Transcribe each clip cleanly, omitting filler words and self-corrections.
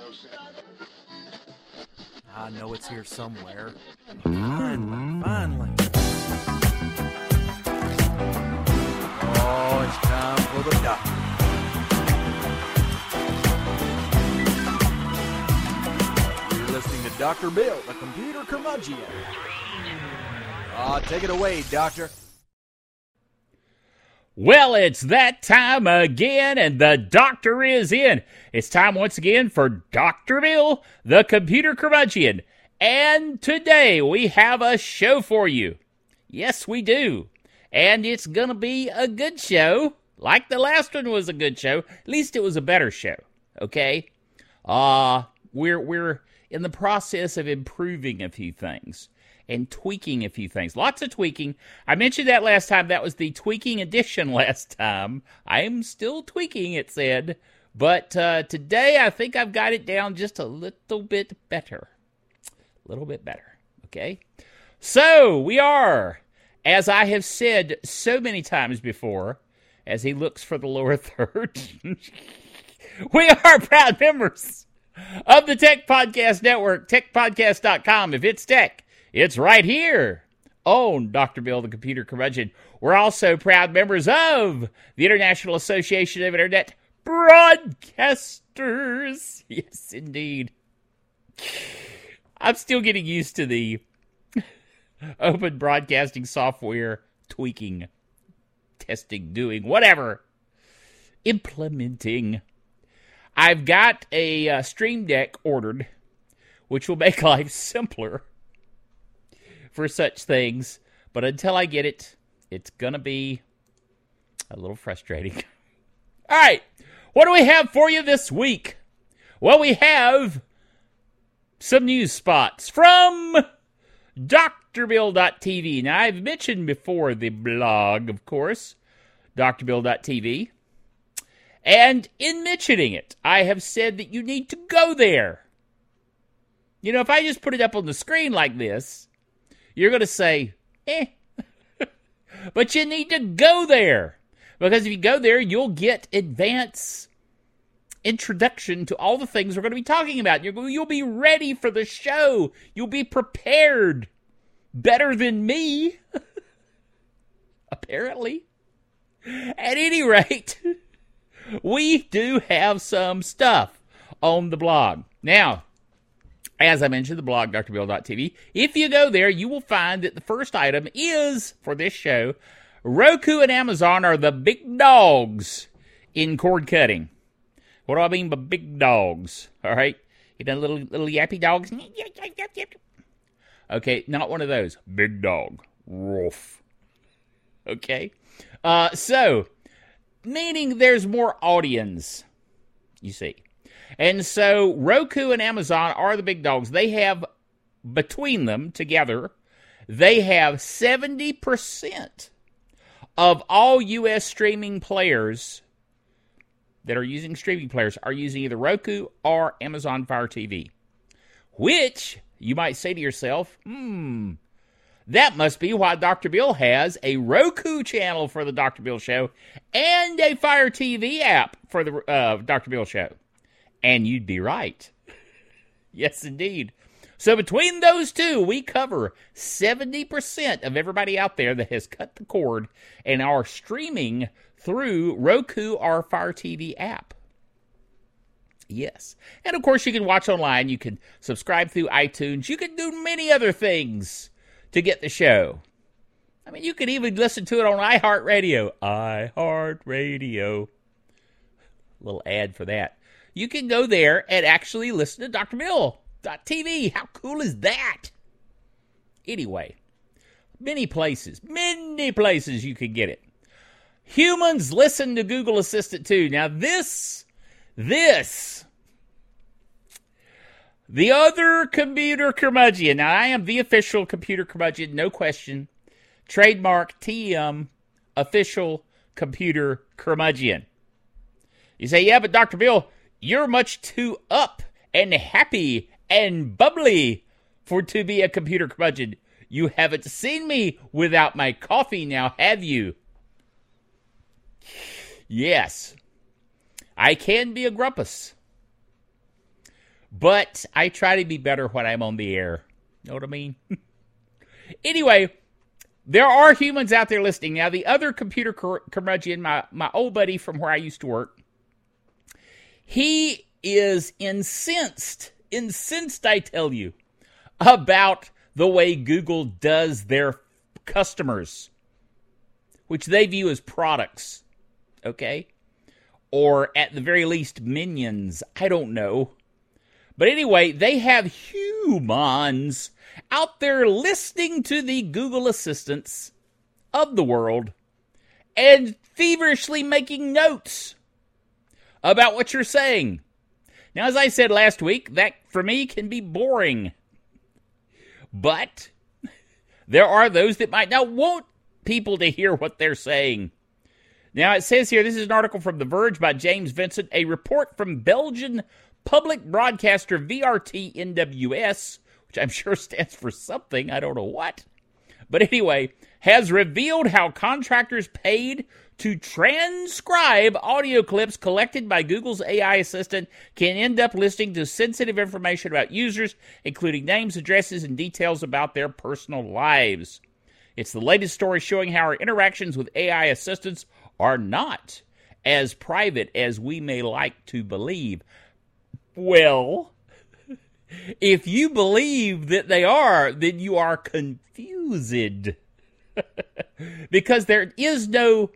I know it's here somewhere. Finally. Oh, it's time for the doctor. You're listening to Dr. Bill, the computer curmudgeon. Take it away, Doctor. Well, it's that time again, and the doctor is in. It's time once again for Dr. Bill, the computer curmudgeon. And today we have a show for you. Yes, we do. And it's going to be a good show. Like the last one was a good show. At least it was a better show. Okay? We're in the process of improving a few things. And tweaking a few things. Lots of tweaking. I mentioned that last time. That was the tweaking edition last time. I am still tweaking, it said. But today, I think I've got it down just a little bit better. A little bit better. Okay? So, we are, as I have said so many times before, as he looks for the lower third, we are proud members of the Tech Podcast Network, techpodcast.com. If it's tech, it's right here on Dr. Bill, the Computer Curmudgeon. We're also proud members of the International Association of Internet Broadcasters. Yes, indeed. I'm still getting used to the open broadcasting software tweaking, testing, doing, whatever. Implementing. I've got a Stream Deck ordered, which will make life simpler for such things, but until I get it, it's gonna be a little frustrating. All right, what do we have for you this week? Well, we have some news spots from drbill.tv. Now, I've mentioned before the blog, of course, drbill.tv, and in mentioning it, I have said that you need to go there. You know, if I just put it up on the screen like this, you're going to say, but you need to go there. Because if you go there, you'll get advanced introduction to all the things we're going to be talking about. You'll be ready for the show. You'll be prepared. Better than me. Apparently. At any rate, we do have some stuff on the blog. Now, as I mentioned, the blog, drbill.tv. If you go there, you will find that the first item is, for this show, Roku and Amazon are the big dogs in cord cutting. What do I mean by big dogs? All right? You know, little yappy dogs? Okay, not one of those. Big dog. Ruff. Okay? So, meaning there's more audience, you see. And so, Roku and Amazon are the big dogs. They have, between them, together, they have 70% of all U.S. streaming players that are using streaming players are using either Roku or Amazon Fire TV. Which, you might say to yourself, that must be why Dr. Bill has a Roku channel for the Dr. Bill Show and a Fire TV app for the Dr. Bill Show. And you'd be right. Yes, indeed. So between those two, we cover 70% of everybody out there that has cut the cord and are streaming through Roku or Fire TV app. Yes. And of course, you can watch online. You can subscribe through iTunes. You can do many other things to get the show. I mean, you can even listen to it on iHeartRadio. iHeartRadio. Little ad for that. You can go there and actually listen to drbill.tv. How cool is that? Anyway, many places you can get it. Humans listen to Google Assistant too. Now this, the other computer curmudgeon. Now I am the official computer curmudgeon, no question. Trademark TM, official computer curmudgeon. You say, yeah, but Dr. Bill, you're much too up and happy and bubbly to be a computer curmudgeon. You haven't seen me without my coffee now, have you? Yes, I can be a grumpus. But I try to be better when I'm on the air. Know what I mean? Anyway, there are humans out there listening. Now, the other computer curmudgeon, my old buddy from where I used to work, he is incensed, I tell you, about the way Google does their customers, which they view as products, okay? Or at the very least, minions. I don't know. But anyway, they have humans out there listening to the Google Assistants of the world and feverishly making notes about what you're saying. Now, as I said last week, that for me can be boring. But there are those that might not want people to hear what they're saying. Now, it says here, this is an article from The Verge by James Vincent, a report from Belgian public broadcaster VRT NWS, which I'm sure stands for something, I don't know what. But anyway, has revealed how contractors paid to transcribe audio clips collected by Google's AI assistant can end up listening to sensitive information about users, including names, addresses, and details about their personal lives. It's the latest story showing how our interactions with AI assistants are not as private as we may like to believe. Well, if you believe that they are, then you are confused. Because there is no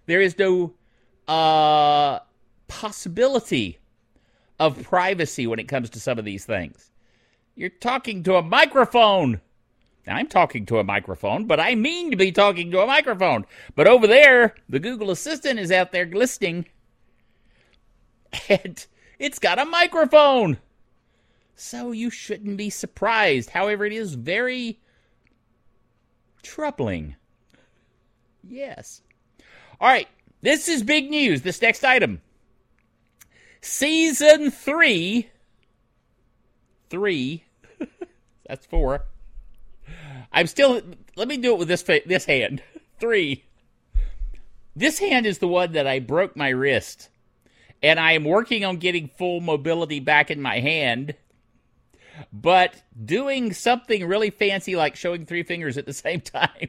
possibility of privacy when it comes to some of these things. You're talking to a microphone. Now, I'm talking to a microphone, but I mean to be talking to a microphone. But over there, the Google Assistant is out there listening, and it's got a microphone. So you shouldn't be surprised. However, it is very troubling. Yes. All right, this is big news, this next item. Season 3, that's 4. Let me do it with this hand. 3. This hand is the one that I broke my wrist. And I am working on getting full mobility back in my hand. But doing something really fancy like showing 3 fingers at the same time.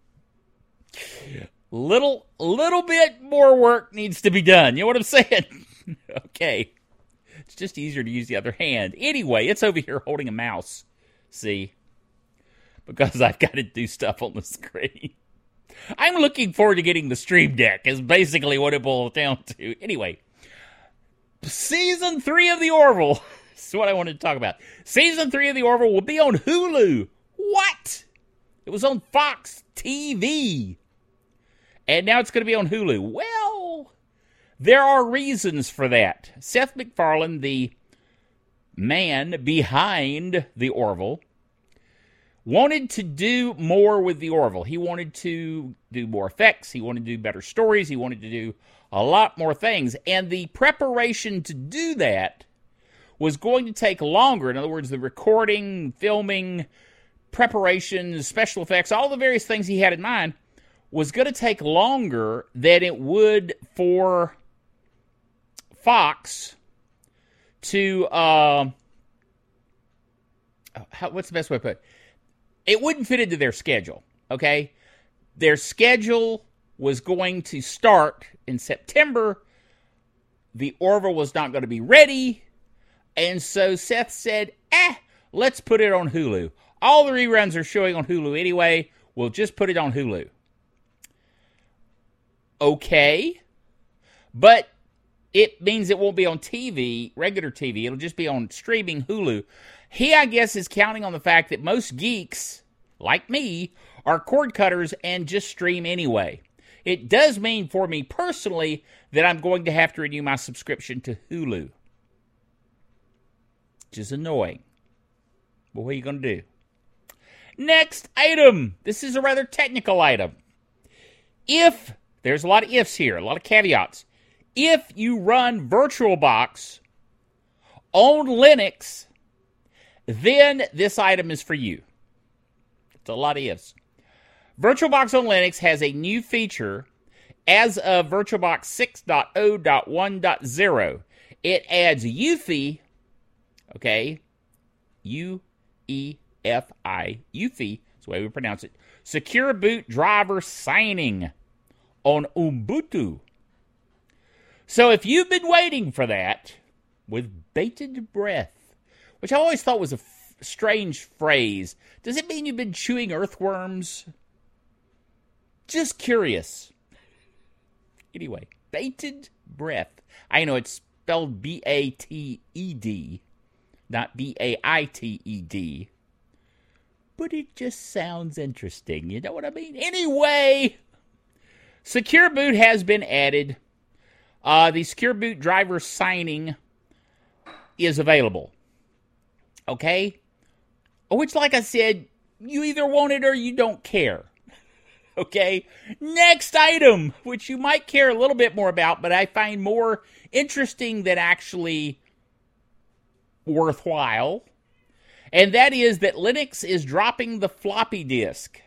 Little bit more work needs to be done. You know what I'm saying? Okay. It's just easier to use the other hand. Anyway, it's over here holding a mouse. See? Because I've got to do stuff on the screen. I'm looking forward to getting the Stream Deck, is basically what it boils down to. Anyway, Season 3 of The Orville. This is what I wanted to talk about. Season 3 of The Orville will be on Hulu. What? It was on Fox TV. And now it's going to be on Hulu. Well, there are reasons for that. Seth MacFarlane, the man behind The Orville, wanted to do more with The Orville. He wanted to do more effects. He wanted to do better stories. He wanted to do a lot more things. And the preparation to do that was going to take longer. In other words, the recording, filming, preparation, special effects, all the various things he had in mind was going to take longer than it would for Fox to, what's the best way to put it? It wouldn't fit into their schedule, okay? Their schedule was going to start in September. The Orville was not going to be ready. And so Seth said, let's put it on Hulu. All the reruns are showing on Hulu anyway. We'll just put it on Hulu. Okay. But it means it won't be on TV, regular TV. It'll just be on streaming Hulu. He, I guess, is counting on the fact that most geeks, like me, are cord cutters and just stream anyway. It does mean for me personally that I'm going to have to renew my subscription to Hulu. Which is annoying. But what are you going to do? Next item. This is a rather technical item. There's a lot of ifs here, a lot of caveats. If you run VirtualBox on Linux, then this item is for you. It's a lot of ifs. VirtualBox on Linux has a new feature as of VirtualBox 6.0.1.0. It adds Eufy, Okay? UEFI. UFI. That's the way we pronounce it. Secure Boot Driver Signing on Ubuntu. So if you've been waiting for that with bated breath, which I always thought was a strange phrase, does it mean you've been chewing earthworms? Just curious. Anyway, bated breath. I know it's spelled B-A-T-E-D, not B-A-I-T-E-D. But it just sounds interesting. You know what I mean? Anyway, Secure Boot has been added. The Secure Boot driver signing is available. Okay? Which, like I said, you either want it or you don't care. Okay? Next item, which you might care a little bit more about, but I find more interesting than actually worthwhile. And that is that Linux is dropping the floppy disk.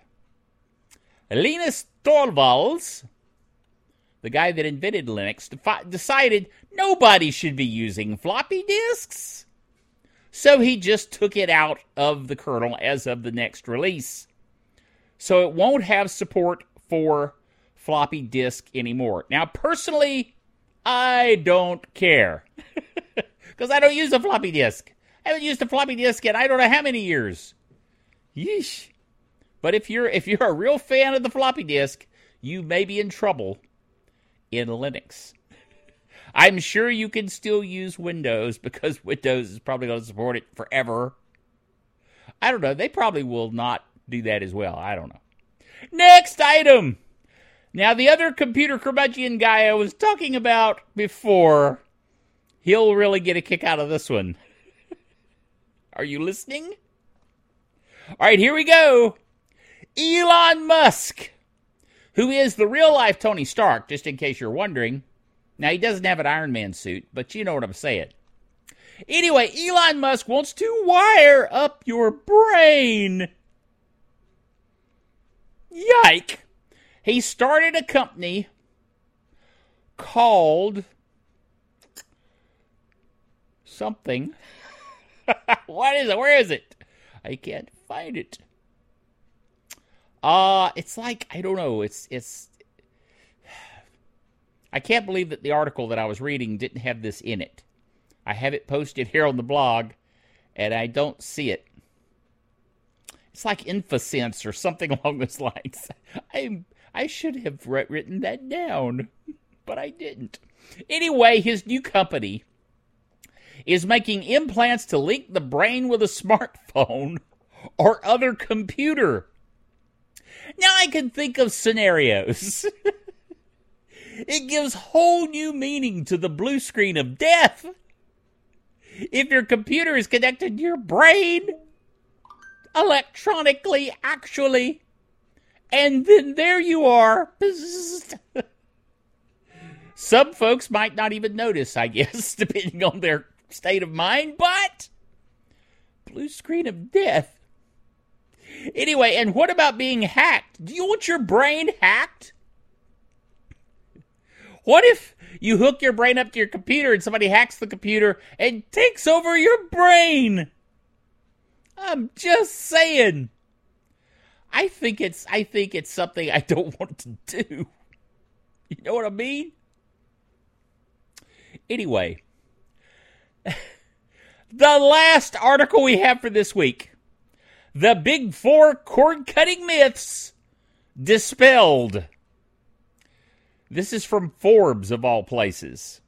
Linus Torvalds, the guy that invented Linux, decided nobody should be using floppy disks. So he just took it out of the kernel as of the next release. So it won't have support for floppy disk anymore. Now, personally, I don't care. Because I don't use a floppy disk. I haven't used a floppy disk in I don't know how many years. Yeesh. But if you're a real fan of the floppy disk, you may be in trouble in Linux. I'm sure you can still use Windows because Windows is probably going to support it forever. I don't know. They probably will not do that as well. I don't know. Next item. Now, the other computer curmudgeon guy I was talking about before, he'll really get a kick out of this one. Are you listening? All right, here we go. Elon Musk, who is the real-life Tony Stark, just in case you're wondering. Now, he doesn't have an Iron Man suit, but you know what I'm saying. Anyway, Elon Musk wants to wire up your brain. Yike. He started a company called something. What is it? Where is it? I can't find it. It's like, I don't know. It's. I can't believe that the article that I was reading didn't have this in it. I have it posted here on the blog, and I don't see it. It's like InfoSense or something along those lines. I should have written that down, but I didn't. Anyway, his new company is making implants to link the brain with a smartphone or other computer. Now I can think of scenarios. It gives whole new meaning to the blue screen of death. If your computer is connected to your brain, electronically, actually, and then there you are. Some folks might not even notice, I guess, depending on their state of mind, but blue screen of death. Anyway, and what about being hacked? Do you want your brain hacked? What if you hook your brain up to your computer and somebody hacks the computer and takes over your brain? I'm just saying. I think it's something I don't want to do. You know what I mean? Anyway, the last article we have for this week. The Big Four cord-cutting myths dispelled. This is from Forbes, of all places.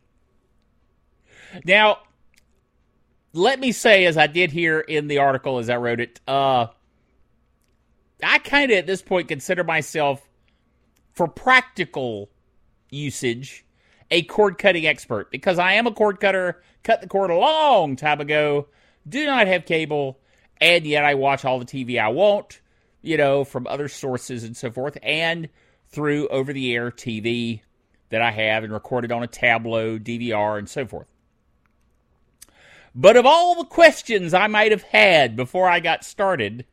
Now, let me say, as I did here in the article as I wrote it, I kind of, at this point, consider myself, for practical usage, a cord-cutting expert. Because I am a cord cutter, cut the cord a long time ago, do not have cable, and yet I watch all the TV I want, from other sources and so forth, and through over-the-air TV that I have and recorded on a Tablo, DVR, and so forth. But of all the questions I might have had before I got started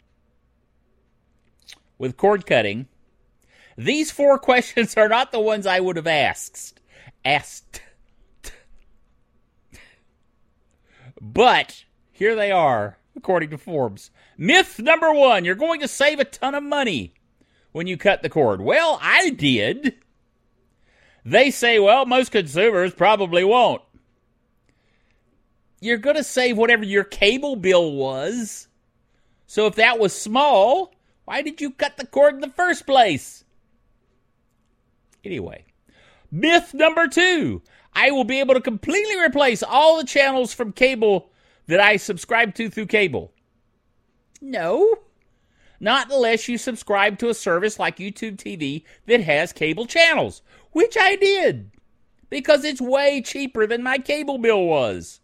with cord cutting, these 4 questions are not the ones I would have asked. But here they are, according to Forbes. Myth number 1, you're going to save a ton of money when you cut the cord. Well, I did. They say, well, most consumers probably won't. You're going to save whatever your cable bill was. So if that was small, why did you cut the cord in the first place? Anyway, myth number 2, I will be able to completely replace all the channels from cable that I subscribe to through cable. No, not unless you subscribe to a service like YouTube TV that has cable channels, which I did, because it's way cheaper than my cable bill was.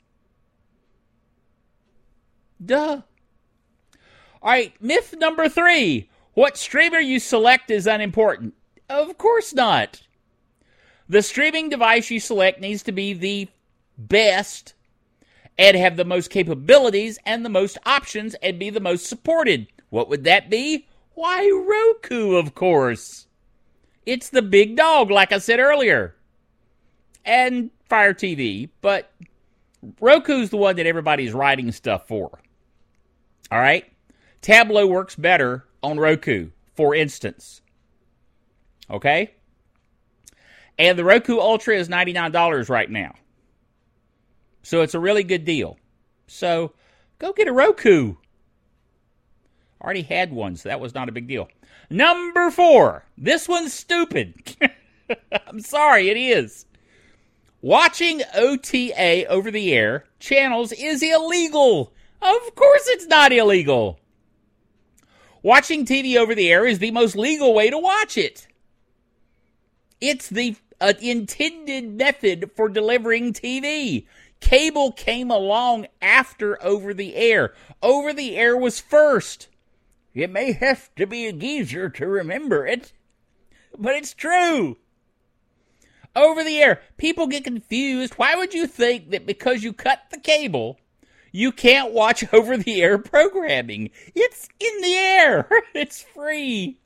Duh. All right, myth number 3, what streamer you select is unimportant. Of course not. The streaming device you select needs to be the best and have the most capabilities and the most options and be the most supported. What would that be? Why, Roku, of course. It's the big dog, like I said earlier. And Fire TV, but Roku's the one that everybody's writing stuff for. All right? Tableau works better on Roku, for instance. Okay? And the Roku Ultra is $99 right now. So it's a really good deal. So go get a Roku. Already had one, so that was not a big deal. Number 4. This one's stupid. I'm sorry, it is. Watching OTA over the air channels is illegal. Of course it's not illegal. Watching TV over the air is the most legal way to watch it. It's the intended method for delivering TV. Cable came along after over the air. Over the air was first. You may have to be a geezer to remember it, but it's true. Over the air. People get confused. Why would you think that because you cut the cable, you can't watch over the air programming? It's in the air. It's free.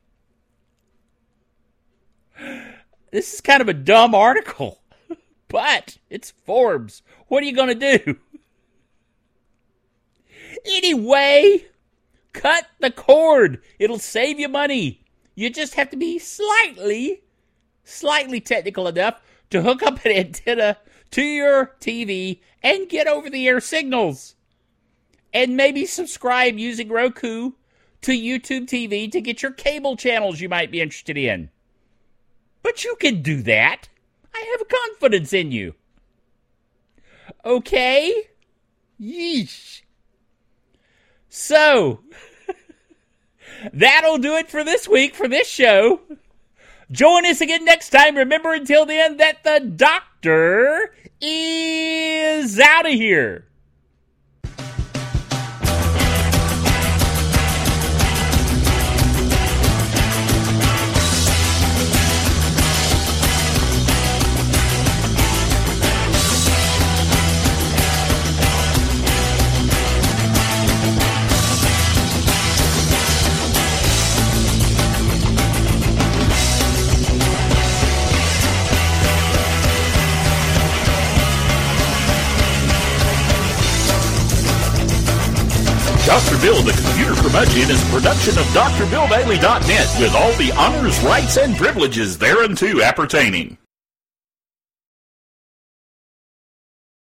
This is kind of a dumb article, but it's Forbes. What are you going to do? Anyway, cut the cord. It'll save you money. You just have to be slightly technical enough to hook up an antenna to your TV and get over-the-air signals. And maybe subscribe using Roku to YouTube TV to get your cable channels you might be interested in. But you can do that. I have confidence in you. Okay? Yeesh. So, that'll do it for this week, for this show. Join us again next time. Remember, until then, that the doctor is out of here. Dr. Bill, the Computer Curmudgeon, is a production of DrBillDaily.net with all the honors, rights, and privileges thereunto appertaining.